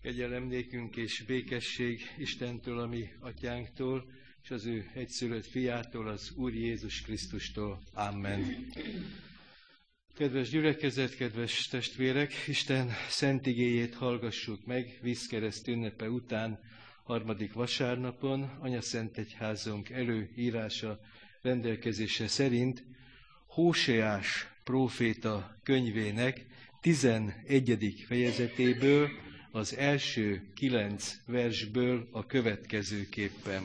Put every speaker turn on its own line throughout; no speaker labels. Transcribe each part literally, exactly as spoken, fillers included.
Kegyelem nékünk és békesség Istentől, a mi atyánktól, és az ő egyszülött fiától, az Úr Jézus Krisztustól. Amen. Kedves gyülekezet, kedves testvérek, Isten szent igéjét hallgassuk meg vízkereszt ünnepe után, harmadik vasárnapon, Anyaszentegyházunk előírása rendelkezése szerint Hóseás próféta könyvének tizenegyedik fejezetéből, az első kilenc versből a következőképpen.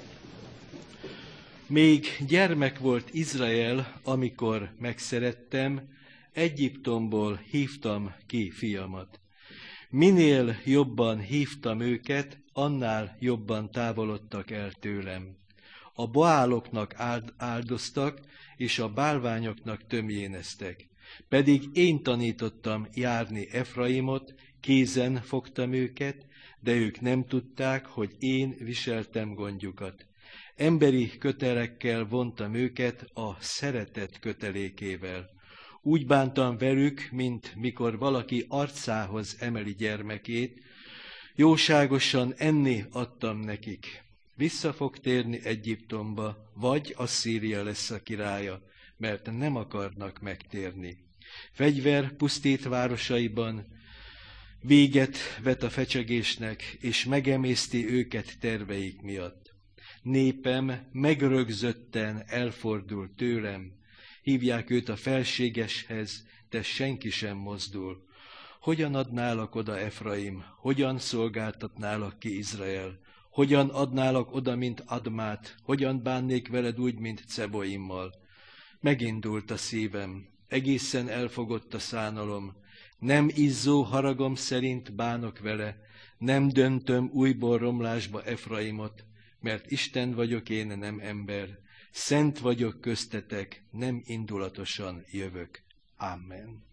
Még gyermek volt Izrael, amikor megszerettem, Egyiptomból hívtam ki fiamat. Minél jobban hívtam őket, annál jobban távolodtak el tőlem. A baáloknak áldoztak, és a bálványoknak tömjéneztek. Pedig én tanítottam járni Efraimot, kézen fogtam őket, de ők nem tudták, hogy én viseltem gondjukat. Emberi kötelekkel vontam őket a szeretet kötelékével. Úgy bántam velük, mint mikor valaki arcához emeli gyermekét, jóságosan enni adtam nekik. Vissza fog térni Egyiptomba, vagy Asszíria lesz a királya, mert nem akarnak megtérni. Fegyver pusztít városaiban, véget vet a fecsegésnek, és megemészti őket terveik miatt. Népem megrögzötten elfordul tőlem, hívják őt a felségeshez, de senki sem mozdul. Hogyan adnálak oda, Efraim? Hogyan szolgáltatnálak ki, Izrael? Hogyan adnálak oda, mint Admát? Hogyan bánnék veled úgy, mint Ceboimmal? Megindult a szívem, egészen elfogott a szánalom. Nem izzó haragom szerint bánok vele, nem döntöm újból romlásba Efraimot, mert Isten vagyok én, nem ember. Szent vagyok köztetek, nem indulatosan jövök. Amen.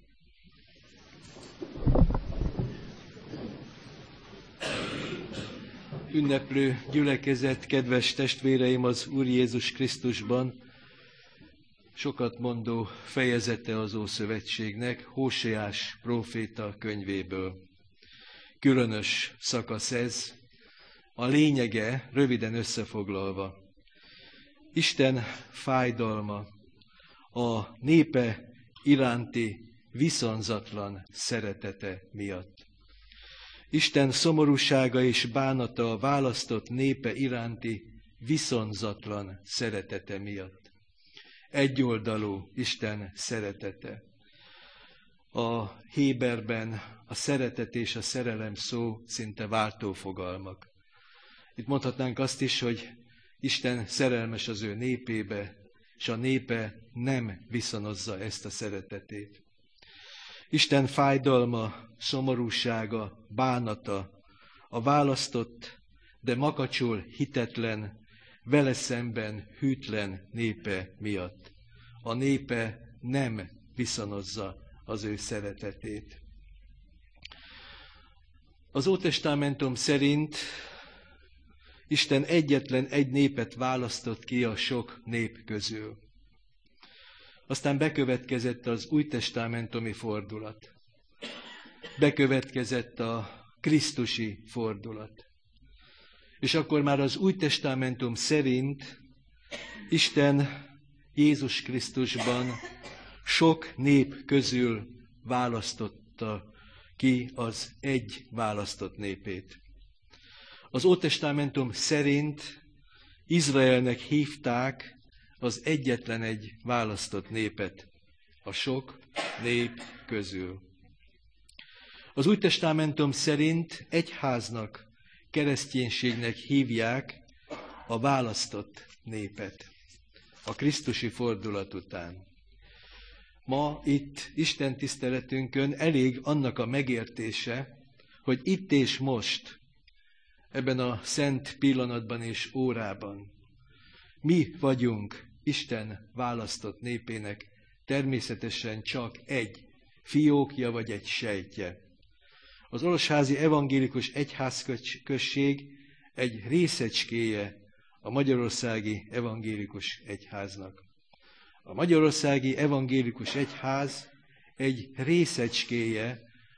Ünneplő gyülekezet, kedves testvéreim az Úr Jézus Krisztusban, sokat mondó fejezete az Ószövetségnek, Hóseás próféta könyvéből. Különös szakasz ez, a lényege röviden összefoglalva. Isten fájdalma a népe iránti viszonzatlan szeretete miatt. Isten szomorúsága és bánata a választott népe iránti viszonzatlan szeretete miatt. Egyoldalú Isten szeretete. A héberben a szeretet és a szerelem szó szinte váltófogalmak. Itt mondhatnánk azt is, hogy Isten szerelmes az ő népébe, és a népe nem viszonozza ezt a szeretetét. Isten fájdalma, szomorúsága, bánata a választott, de makacsul hitetlen, vele szemben hűtlen népe miatt. A népe nem viszonozza az ő szeretetét. Az Ótestamentum szerint Isten egyetlen egy népet választott ki a sok nép közül. Aztán bekövetkezett az újtestamentumi fordulat. Bekövetkezett a krisztusi fordulat. És akkor már az Újtestamentum szerint Isten Jézus Krisztusban sok nép közül választotta ki az egy választott népét. Az Ótestamentum szerint Izraelnek hívták az egyetlen egy választott népet a sok nép közül. Az Újtestamentum szerint egyháznak, kereszténységnek hívják a választott népet a krisztusi fordulat után. Ma itt Isten tiszteletünkön elég annak a megértése, hogy itt és most, ebben a szent pillanatban és órában mi vagyunk Isten választott népének természetesen csak egy fiókja vagy egy sejtje. Az Orosházi Evangélikus Egyházközség egy részecskéje a Magyarországi Evangélikus Egyháznak. A Magyarországi Evangélikus Egyház egy részecskéje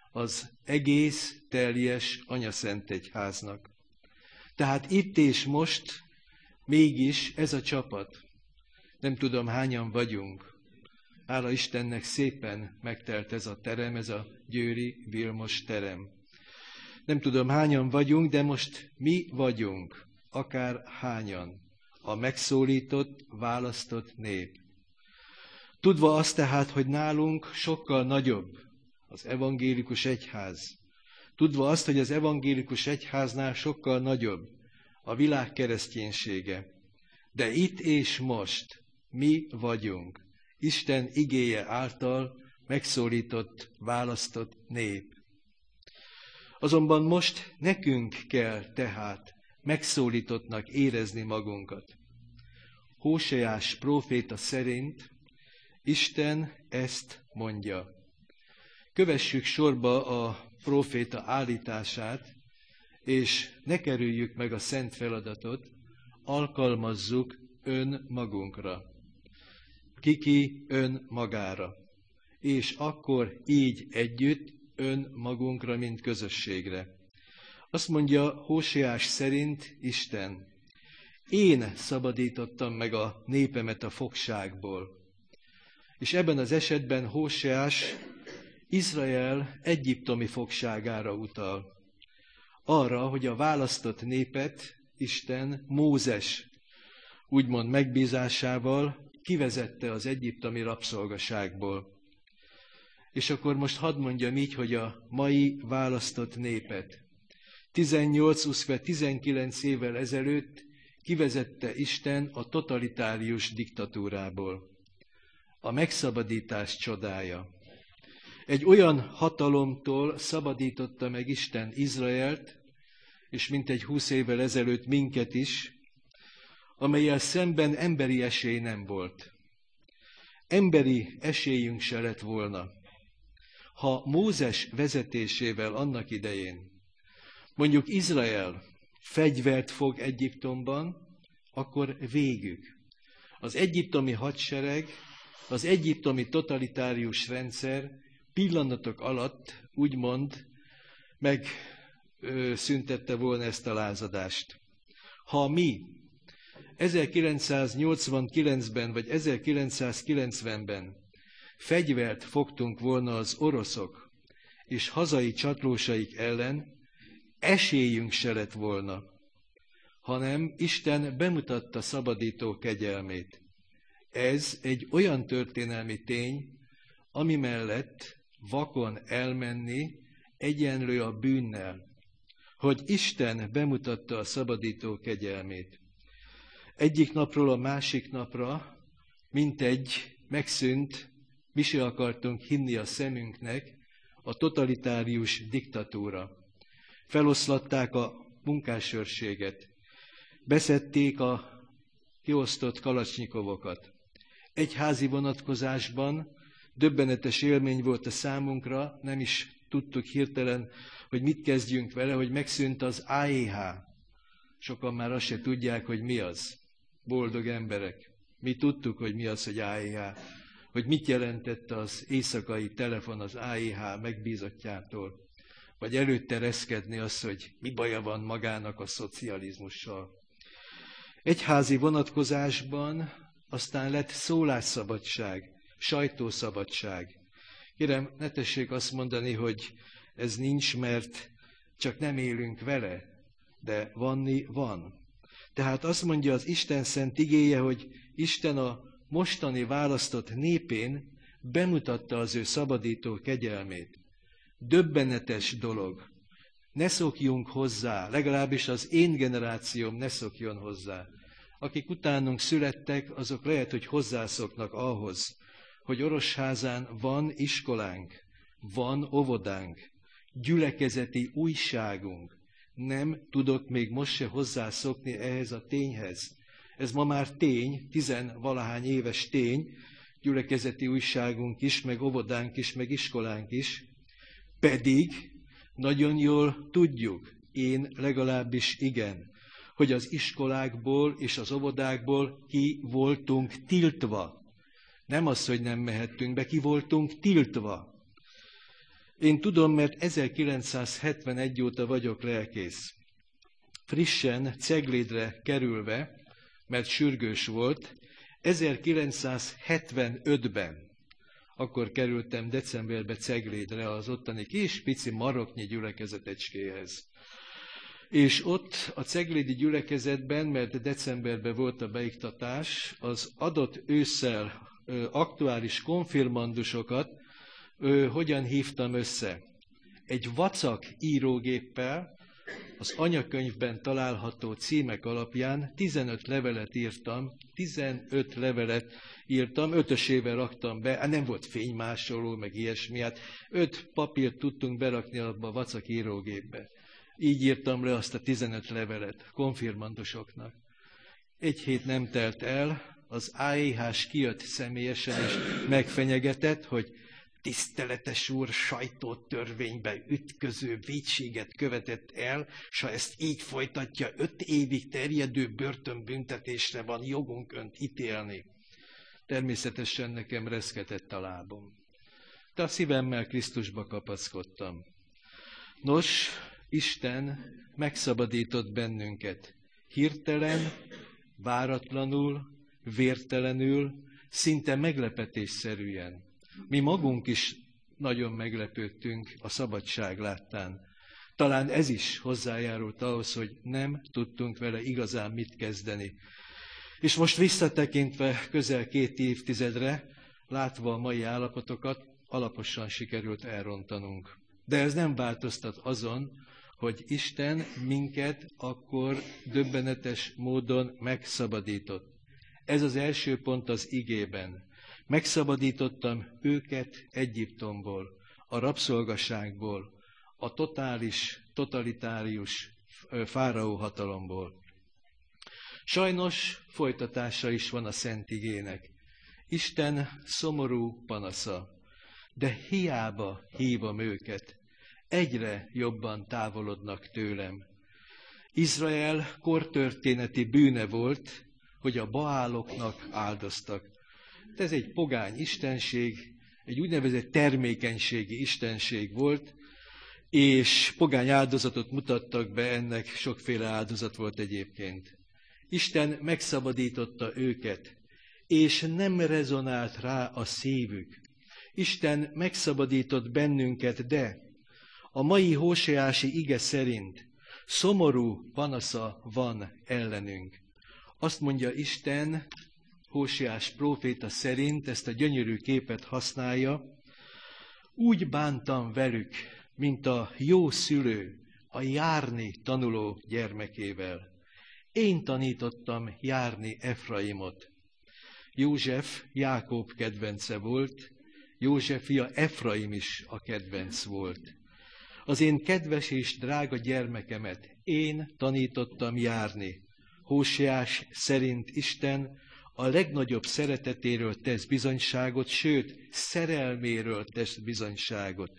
az egész teljes Anyaszent Egyháznak. Tehát itt és most mégis ez a csapat, nem tudom hányan vagyunk, hála Istennek szépen megtelt ez a terem, ez a Győri Vilmos terem. Nem tudom hányan vagyunk, de most mi vagyunk, akár hányan, a megszólított, választott nép. Tudva azt tehát, hogy nálunk sokkal nagyobb az evangélikus egyház. Tudva azt, hogy az evangélikus egyháznál sokkal nagyobb a világ kereszténysége. De itt és most mi vagyunk Isten igéje által megszólított, választott nép. Azonban most nekünk kell tehát megszólítottnak érezni magunkat. Hóseás próféta szerint Isten ezt mondja. Kövessük sorba a próféta állítását, és ne kerüljük meg a szent feladatot, alkalmazzuk önmagunkra. Kiki önmagára. És akkor így együtt önmagunkra, mint közösségre. Azt mondja Hóseás szerint Isten, én szabadítottam meg a népemet a fogságból. És ebben az esetben Hóseás Izrael egyiptomi fogságára utal. Arra, hogy a választott népet Isten Mózes úgymond megbízásával kivezette az egyiptomi rabszolgaságból. És akkor most hadd mondjam így, hogy a mai választott népet tizennyolc, húsz vagy tizenkilenc évvel ezelőtt kivezette Isten a totalitárius diktatúrából. A megszabadítás csodája. Egy olyan hatalomtól szabadította meg Isten Izraelt, és mintegy húsz évvel ezelőtt minket is, amellyel szemben emberi esély nem volt. Emberi esélyünk se lett volna. Ha Mózes vezetésével annak idején mondjuk Izrael fegyvert fog Egyiptomban, akkor végük. Az egyiptomi hadsereg, az egyiptomi totalitárius rendszer pillanatok alatt úgymond megszüntette volna ezt a lázadást. Ha mi ezerkilencszáznyolcvankilencben vagy ezerkilencszázkilencvenben fegyvert fogtunk volna az oroszok és hazai csatlósaik ellen, esélyünk se lett volna, hanem Isten bemutatta szabadító kegyelmét. Ez egy olyan történelmi tény, ami mellett vakon elmenni egyenlő a bűnnel, hogy Isten bemutatta a szabadító kegyelmét. Egyik napról a másik napra, mintegy megszűnt, mi se akartunk hinni a szemünknek, a totalitárius diktatúra. Feloszlatták a munkásőrséget, beszedték a kiosztott kalacsnyikovokat. Egyházi vonatkozásban döbbenetes élmény volt a számunkra, nem is tudtuk hirtelen, hogy mit kezdjünk vele, hogy megszűnt az á é há. Sokan már azt se tudják, hogy mi az. Boldog emberek. Mi tudtuk, hogy mi az, hogy á é há. Hogy mit jelentett az éjszakai telefon az á é há megbízottjától. Vagy előtte reszkedni az, hogy mi baja van magának a szocializmussal. Egyházi vonatkozásban aztán lett szólásszabadság, sajtószabadság. Kérem, ne tessék azt mondani, hogy ez nincs, mert csak nem élünk vele, de vanni van. Tehát azt mondja az Isten szent igéje, hogy Isten a mostani választott népén bemutatta az ő szabadító kegyelmét. Döbbenetes dolog. Ne szokjunk hozzá, legalábbis az én generációm ne szokjon hozzá. Akik utánunk születtek, azok lehet, hogy hozzászoknak ahhoz, hogy Orosházán van iskolánk, van óvodánk, gyülekezeti újságunk. Nem tudok még most se hozzászokni ehhez a tényhez. Ez ma már tény, tizenvalahány éves tény, gyülekezeti újságunk is, meg óvodánk is, meg iskolánk is, pedig nagyon jól tudjuk, én legalábbis igen, hogy az iskolákból és az óvodákból ki voltunk tiltva. Nem az, hogy nem mehettünk be, ki voltunk tiltva. Én tudom, mert ezerkilencszázhetvenegy óta vagyok lelkész. Frissen Ceglédre kerülve, mert sürgős volt, ezerkilencszázhetvenötben, akkor kerültem decemberbe Ceglédre az ottani kis pici maroknyi gyülekezetecskéhez. És ott a ceglédi gyülekezetben, mert decemberben volt a beiktatás, az adott ősszel ö, aktuális konfirmandusokat ö, hogyan hívtam össze? Egy vacak írógéppel, az anyakönyvben található címek alapján tizenöt levelet írtam, tizenöt levelet írtam, ötösével raktam be, hát nem volt fénymásoló, meg ilyesmi, hát öt papírt tudtunk berakni abba a vacak írógépbe. Így írtam le azt a tizenöt levelet konfirmandusoknak. Egy hét nem telt el, az á é hás kijött személyesen és megfenyegetett, hogy tiszteletes úr sajtótörvénybe ütköző vétséget követett el, s ha ezt így folytatja, öt évig terjedő börtönbüntetésre van jogunk önt ítélni. Természetesen nekem reszketett a lábom. De a szívemmel Krisztusba kapaszkodtam. Nos, Isten megszabadított bennünket. Hirtelen, váratlanul, vértelenül, szinte meglepetésszerűen. Mi magunk is nagyon meglepődtünk a szabadság láttán. Talán ez is hozzájárult ahhoz, hogy nem tudtunk vele igazán mit kezdeni. És most visszatekintve közel két évtizedre, látva a mai állapotokat, alaposan sikerült elrontanunk. De ez nem változtat azon, hogy Isten minket akkor döbbenetes módon megszabadított. Ez az első pont az igében. Megszabadítottam őket Egyiptomból, a rabszolgaságból, a totális, totalitárius fáraó hatalomból. Sajnos folytatása is van a Szent Igének. Isten szomorú panasza, de hiába hívom őket, egyre jobban távolodnak tőlem. Izrael kortörténeti bűne volt, hogy a baáloknak áldoztak. De ez egy pogány istenség, egy úgynevezett termékenységi istenség volt, és pogány áldozatot mutattak be, ennek sokféle áldozat volt egyébként. Isten megszabadította őket, és nem rezonált rá a szívük. Isten megszabadított bennünket, de a mai hóseási ige szerint szomorú panasza van ellenünk. Azt mondja Isten, Hóseás próféta szerint ezt a gyönyörű képet használja, úgy bántam velük, mint a jó szülő a járni tanuló gyermekével. Én tanítottam járni Efraimot. József Jákob kedvence volt, József fia Efraim is a kedvenc volt. Az én kedves és drága gyermekemet én tanítottam járni. Hóseás szerint Isten a legnagyobb szeretetéről tesz bizonyságot, sőt, szerelméről tesz bizonyságot.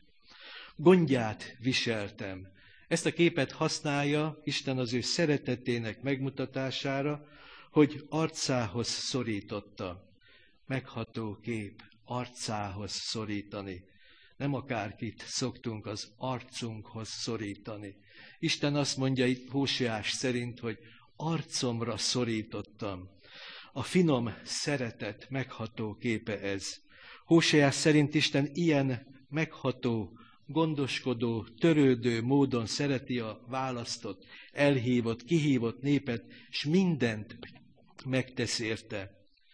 Gondját viseltem. Ezt a képet használja Isten az ő szeretetének megmutatására, hogy arcához szorította. Megható kép, arcához szorítani. Nem akárkit szoktunk az arcunkhoz szorítani. Isten azt mondja itt Hóseás szerint, hogy arcomra szorítottam. A finom szeretet megható képe ez. Hóseás szerint Isten ilyen megható, gondoskodó, törődő módon szereti a választott, elhívott, kihívott népet, és mindent megtesz érte.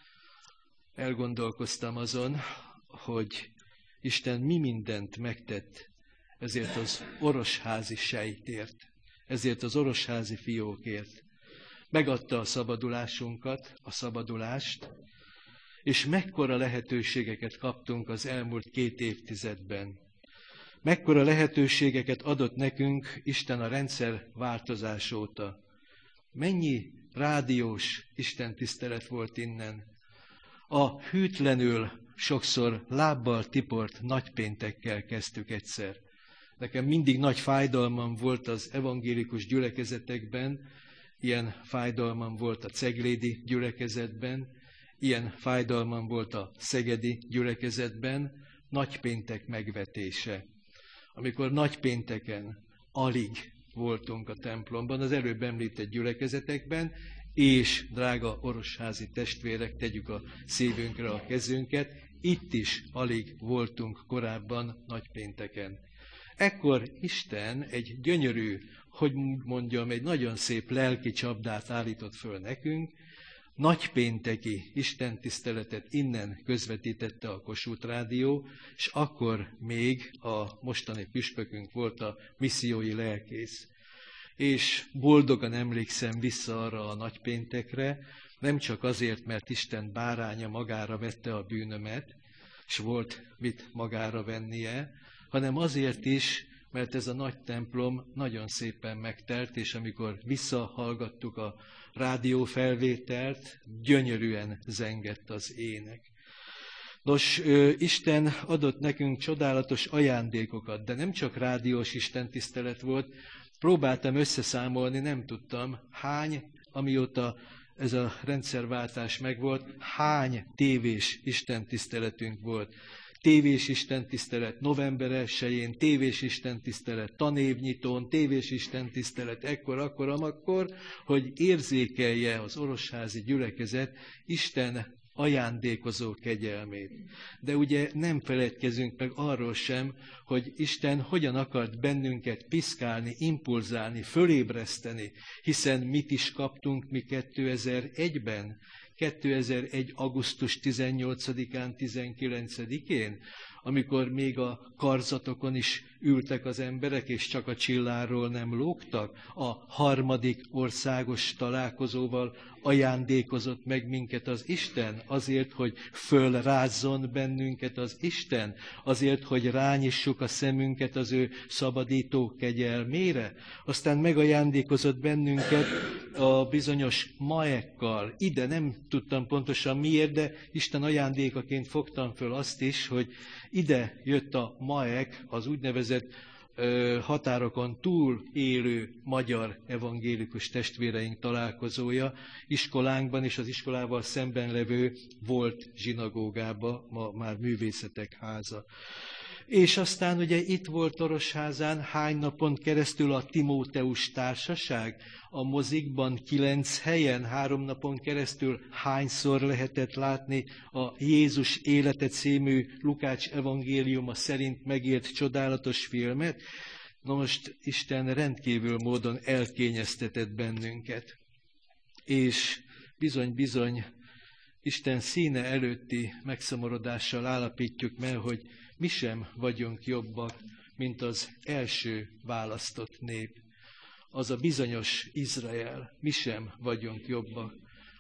Elgondolkoztam azon, hogy Isten mi mindent megtett ezért az orosházi sejtért, ezért az orosházi fiókért. Megadta a szabadulásunkat, a szabadulást, és mekkora lehetőségeket kaptunk az elmúlt két évtizedben. Mekkora lehetőségeket adott nekünk Isten a rendszer változás óta. Mennyi rádiós Isten tisztelet volt innen. A hűtlenül sokszor lábbal tiport nagypéntekkel kezdtük egyszer. Nekem mindig nagy fájdalmam volt az evangélikus gyülekezetekben, ilyen fájdalmam volt a ceglédi gyülekezetben, ilyen fájdalmam volt a szegedi gyülekezetben, nagypéntek megvetése. amikor nagypénteken alig voltunk a templomban, az előbb említett gyülekezetekben, és drága orosházi testvérek, tegyük a szívünkre a kezünket, itt is alig voltunk korábban nagypénteken. Ekkor Isten egy gyönyörű, hogy mondjam, egy nagyon szép lelki csapdát állított föl nekünk, nagypénteki istentiszteletet innen közvetítette a Kossuth Rádió, és akkor még a mostani püspökünk volt a missziói lelkész. És boldogan emlékszem vissza arra a nagypéntekre, nem csak azért, mert Isten báránya magára vette a bűnömet, és volt mit magára vennie, hanem azért is, mert ez a nagy templom nagyon szépen megtelt, és amikor visszahallgattuk a rádiófelvételt, gyönyörűen zengett az ének. Nos, Isten adott nekünk csodálatos ajándékokat, de nem csak rádiós istentisztelet volt, próbáltam összeszámolni, nem tudtam, hány, amióta ez a rendszerváltás megvolt, hány tévés istentiszteletünk volt. Tévés istentisztelet november elsején, tévés istentisztelet tanévnyitón, tévés istentisztelet ekkor, akkor, amakkor, hogy érzékelje az orosházi gyülekezet Isten ajándékozó kegyelmét. De ugye nem feledkezünk meg arról sem, hogy Isten hogyan akart bennünket piszkálni, impulzálni, fölébreszteni, hiszen mit is kaptunk mi kétezer-egyben? kétezer-egy. augusztus tizennyolcadikán, tizenkilencedikén, amikor még a karzatokon is ültek az emberek, és csak a csilláról nem lógtak, a harmadik országos találkozóval ajándékozott meg minket az Isten, azért, hogy fölrázzon bennünket az Isten, azért, hogy rányissuk a szemünket az ő szabadító kegyelmére. Aztán megajándékozott bennünket a bizonyos maekkal. Ide nem tudtam pontosan miért, de Isten ajándékaként fogtam föl azt is, hogy ide jött a maek, az úgynevezett ö, határokon túl élő magyar evangélikus testvéreink találkozója iskolánkban és az iskolával szemben levő volt zsinagógába, ma már művészetek háza. És aztán ugye itt volt Orosházán hány napon keresztül a Timóteus társaság, a mozikban kilenc helyen, három napon keresztül hányszor lehetett látni a Jézus élete című Lukács evangéliuma szerint megírt csodálatos filmet. Na most Isten rendkívül módon elkényeztetett bennünket. És bizony-bizony Isten színe előtti megszomorodással állapítjuk meg, hogy mi sem vagyunk jobbak, mint az első választott nép. Az a bizonyos Izrael, mi sem vagyunk jobbak.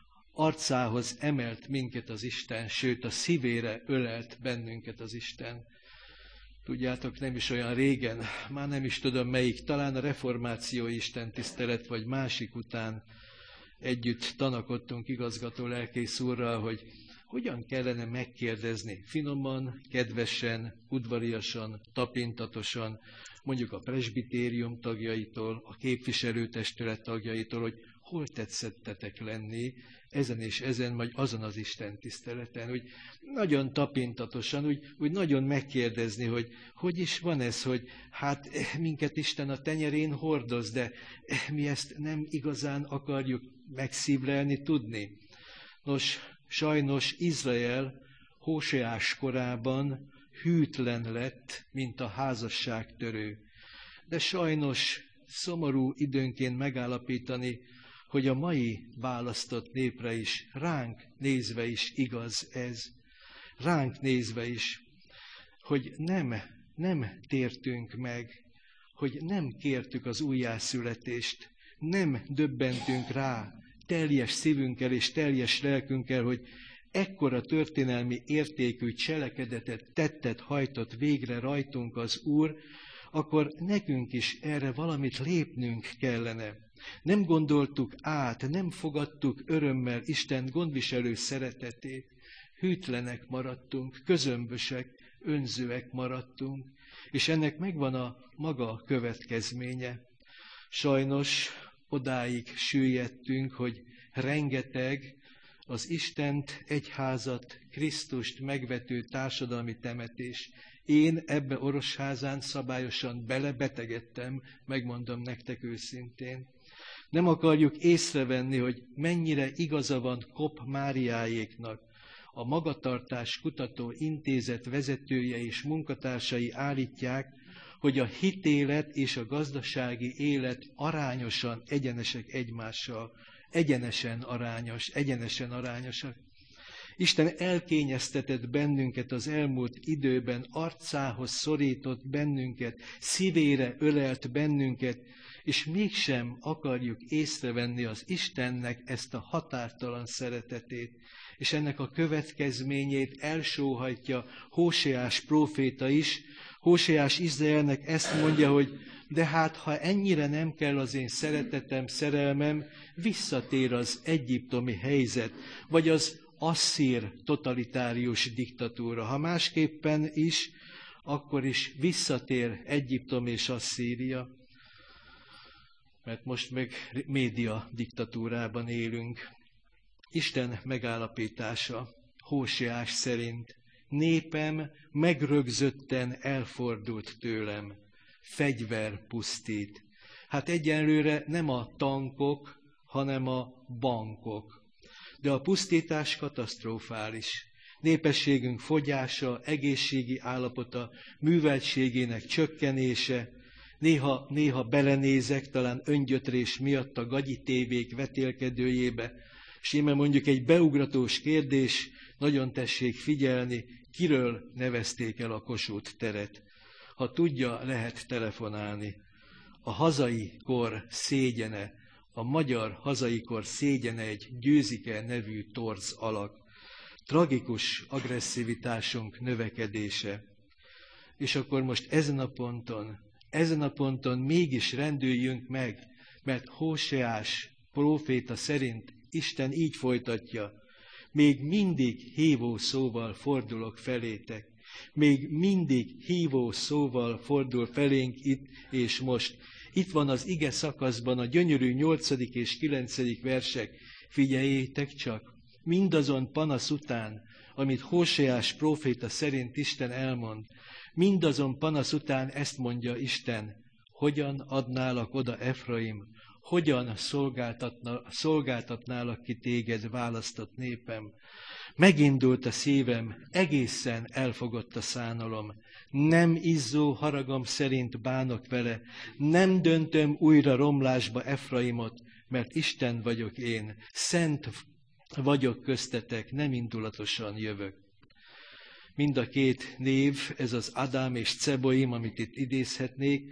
Arcához emelt minket az Isten, sőt a szívére ölelt bennünket az Isten. Tudjátok, nem is olyan régen, már nem is tudom melyik, talán a reformáció istentisztelet, vagy másik után együtt tanakodtunk igazgató lelkész úrral, hogy hogyan kellene megkérdezni finoman, kedvesen, udvariasan, tapintatosan, mondjuk a presbitérium tagjaitól, a képviselőtestület tagjaitól, hogy hol tetszettetek lenni ezen és ezen, vagy azon az Isten tiszteleten, hogy nagyon tapintatosan, úgy, úgy nagyon megkérdezni, hogy hogy is van ez, hogy hát minket Isten a tenyerén hordoz, de mi ezt nem igazán akarjuk megszívlelni, tudni. Nos, sajnos Izrael Hóseás korában hűtlen lett, mint a házasságtörő. De sajnos szomorú időnként megállapítani, hogy a mai választott népre is, ránk nézve is igaz ez. Ránk nézve is, hogy nem, nem tértünk meg, hogy nem kértük az újjászületést, nem döbbentünk rá teljes szívünkkel és teljes lelkünkkel, hogy ekkora történelmi értékű cselekedetet, tettet hajtott végre rajtunk az Úr, akkor nekünk is erre valamit lépnünk kellene. Nem gondoltuk át, nem fogadtuk örömmel Isten gondviselő szeretetét. Hűtlenek maradtunk, közömbösek, önzőek maradtunk, és ennek megvan a maga következménye. Sajnos odáig süllyedtünk, hogy rengeteg az Istent, egyházat, Krisztust megvető társadalmi temetés Én ebbe Orosházán szabályosan belebetegedtem, megmondom nektek őszintén. Nem akarjuk észrevenni, hogy mennyire igaza van Kopp Máriáéknak. A Magatartás Kutató Intézet vezetője és munkatársai állítják, hogy a hitélet és a gazdasági élet arányosan egyenesek egymással. Egyenesen arányos, egyenesen arányosak. Isten elkényeztetett bennünket az elmúlt időben, arcához szorított bennünket, szívére ölelt bennünket, és mégsem akarjuk észrevenni az Istennek ezt a határtalan szeretetét, és ennek a következményét elsóhajtja Hóseás próféta is. Hóseás Izraelnek ezt mondja, hogy de hát, ha ennyire nem kell az én szeretetem, szerelmem, visszatér az egyiptomi helyzet, vagy az asszír totalitárius diktatúra. Ha másképpen is, akkor is visszatér Egyiptom és Asszíria, mert most meg média diktatúrában élünk. Isten megállapítása Hóseás szerint: népem megrögzötten elfordult tőlem, fegyver pusztít. Hát egyenlőre nem a tankok, hanem a bankok. De a pusztítás katasztrofális. Népességünk fogyása, egészségi állapota, műveltségének csökkenése, néha, néha belenézek, talán öngyötrés miatt a gagyi tévék vetélkedőjébe, és íme mondjuk egy beugratós kérdés, nagyon tessék figyelni, kiről nevezték el a Kossuth teret. Ha tudja, lehet telefonálni. A hazai kor szégyene, a magyar hazai kor szégyene egy Győzike nevű torz alak. Tragikus agresszivitásunk növekedése. És akkor most ezen a ponton, ezen a ponton mégis rendüljünk meg, mert Hóseás próféta szerint Isten így folytatja: még mindig hívó szóval fordulok felétek. Még mindig hívó szóval fordul felénk itt és most. Itt van az ige szakaszban a gyönyörű nyolcadik és kilencedik versek. Figyeljétek csak, mindazon panasz után, amit Hóseás próféta szerint Isten elmond, mindazon panasz után ezt mondja Isten: hogyan adnálak oda, Efraim, hogyan szolgáltatna, szolgáltatnálak ki téged, választott népem. Megindult a szívem, egészen elfogott a szánalom. Nem izzó haragom szerint bánok vele, nem döntöm újra romlásba Efraimot, mert Isten vagyok én, szent vagyok köztetek, nem indulatosan jövök. Mind a két név, ez az Adám és Ceboim, amit itt idézhetnék,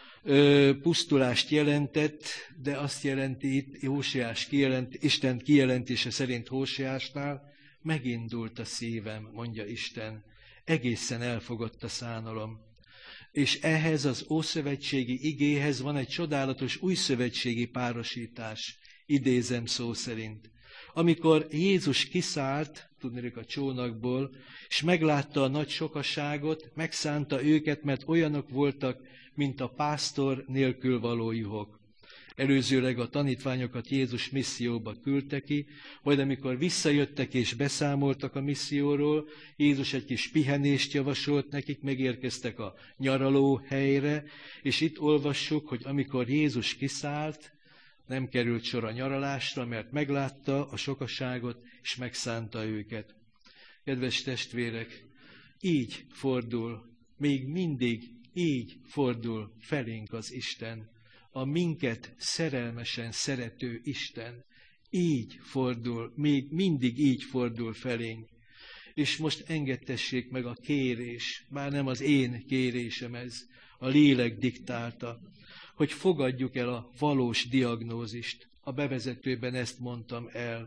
pusztulást jelentett, de azt jelenti itt Hóseás kijelent, Isten kijelentése szerint Hóseásnál: megindult a szívem, mondja Isten, egészen elfogott a szánalom. És ehhez az ószövetségi igéhez van egy csodálatos újszövetségi párosítás, idézem szó szerint. Amikor Jézus kiszállt, tudnék a csónakból, és meglátta a nagy sokaságot, megszánta őket, mert olyanok voltak, mint a pásztor nélkül való juhok. Előzőleg a tanítványokat Jézus misszióba küldte ki, majd amikor visszajöttek és beszámoltak a misszióról, Jézus egy kis pihenést javasolt nekik, megérkeztek a nyaraló helyre, és itt olvassuk, hogy amikor Jézus kiszállt, nem került sor a nyaralásra, mert meglátta a sokaságot, és megszánta őket. Kedves testvérek, így fordul, még mindig így fordul felénk az Isten, a minket szerelmesen szerető Isten. Így fordul, még mindig így fordul felénk. És most engedtessék meg a kérés, bár nem az én kérésem ez, a lélek diktálta, hogy fogadjuk el a valós diagnózist. A bevezetőben ezt mondtam el.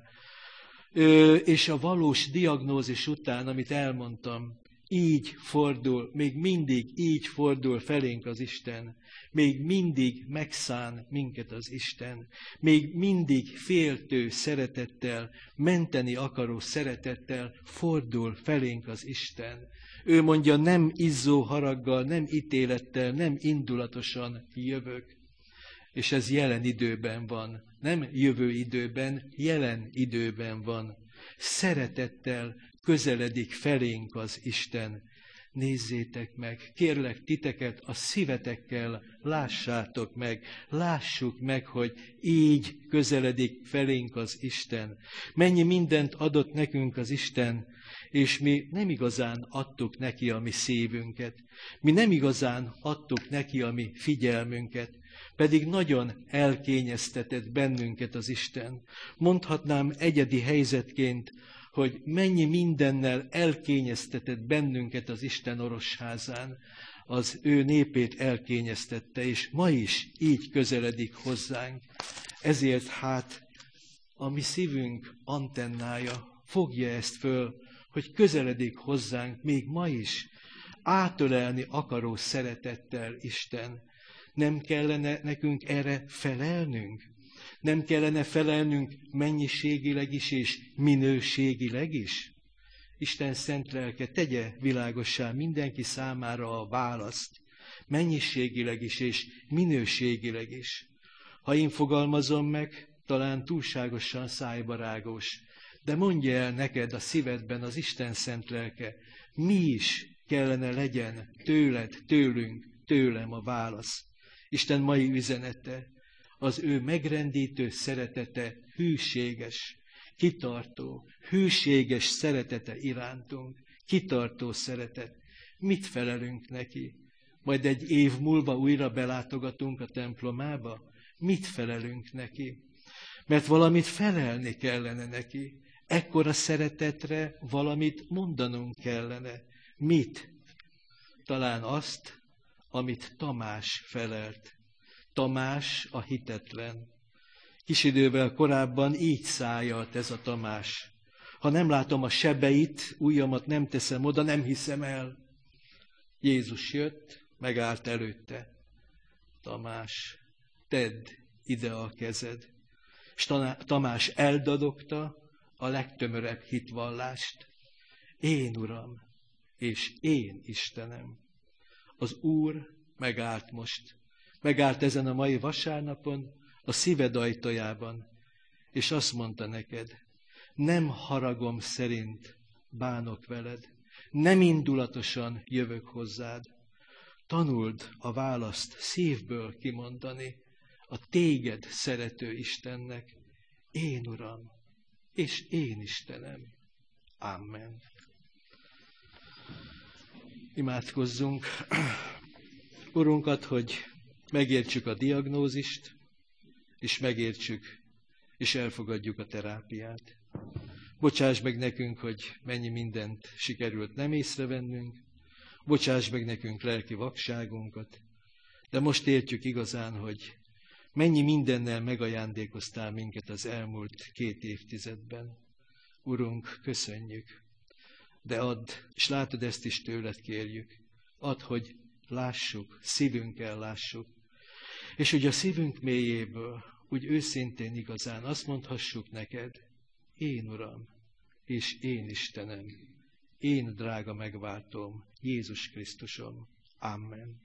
Ö, és a valós diagnózis után, amit elmondtam, így fordul, még mindig így fordul felénk az Isten. Még mindig megszán minket az Isten. Még mindig féltő szeretettel, menteni akaró szeretettel fordul felénk az Isten. Ő mondja, nem izzó haraggal, nem ítélettel, nem indulatosan jövök. És ez jelen időben van. Nem jövő időben, jelen időben van. Szeretettel közeledik felénk az Isten. nézzétek meg, kérlek titeket, a szívetekkel lássátok meg, lássuk meg, hogy így közeledik felénk az Isten. Mennyi mindent adott nekünk az Isten, és mi nem igazán adtuk neki a mi szívünket. Mi nem igazán adtuk neki a mi figyelmünket, pedig nagyon elkényeztetett bennünket az Isten. Mondhatnám egyedi helyzetként, hogy mennyi mindennel elkényeztetett bennünket az Isten orosházán, az ő népét elkényeztette, és ma is így közeledik hozzánk. Ezért hát a mi szívünk antennája fogja ezt föl, hogy közeledik hozzánk még ma is, átölelni akaró szeretettel Isten. Nem kellene nekünk erre felelnünk? Nem kellene felelnünk mennyiségileg is és minőségileg is? Isten szent lelke tegye világossá mindenki számára a választ, mennyiségileg is és minőségileg is. Ha én fogalmazom meg, talán túlságosan szájbarágos, de mondja el neked a szívedben az Isten szent lelke, mi is kellene legyen tőled, tőlünk, tőlem a válasz. Isten mai üzenete, az ő megrendítő szeretete hűséges, kitartó, hűséges szeretete irántunk, kitartó szeretet. Mit felelünk neki? Majd egy év múlva újra belátogatunk a templomába? Mit felelünk neki? Mert valamit felelni kellene neki. Ekkora szeretetre valamit mondanunk kellene. Mit? Talán azt, amit Tamás felelt. Tamás a hitetlen. Kis idővel korábban így szájalt ez a Tamás. Ha nem látom a sebeit, ujjamat nem teszem oda, nem hiszem el. Jézus jött, megállt előtte. Tamás, tedd ide a kezed. És Tamás eldadogta a legtömörebb hitvallást. Én Uram, és én Istenem. Az Úr megállt most. Megállt ezen a mai vasárnapon, a szíved ajtajában, és azt mondta neked, nem haragom szerint bánok veled, nem indulatosan jövök hozzád. Tanuld a választ szívből kimondani a téged szerető Istennek, én Uram, és én Istenem. Amen. Imádkozzunk Urunkat, hogy megértsük a diagnózist, és megértsük, és elfogadjuk a terápiát. Bocsáss meg nekünk, hogy mennyi mindent sikerült nem észrevennünk, bocsáss meg nekünk lelki vakságunkat, de most értjük igazán, hogy mennyi mindennel megajándékoztál minket az elmúlt két évtizedben. Urunk, köszönjük, de add, és látod, ezt is tőled kérjük, add, hogy lássuk, szívünkkel lássuk, és hogy a szívünk mélyéből, úgy őszintén igazán azt mondhassuk neked, én Uram, és én Istenem, én drága megváltom, Jézus Krisztusom. Amen.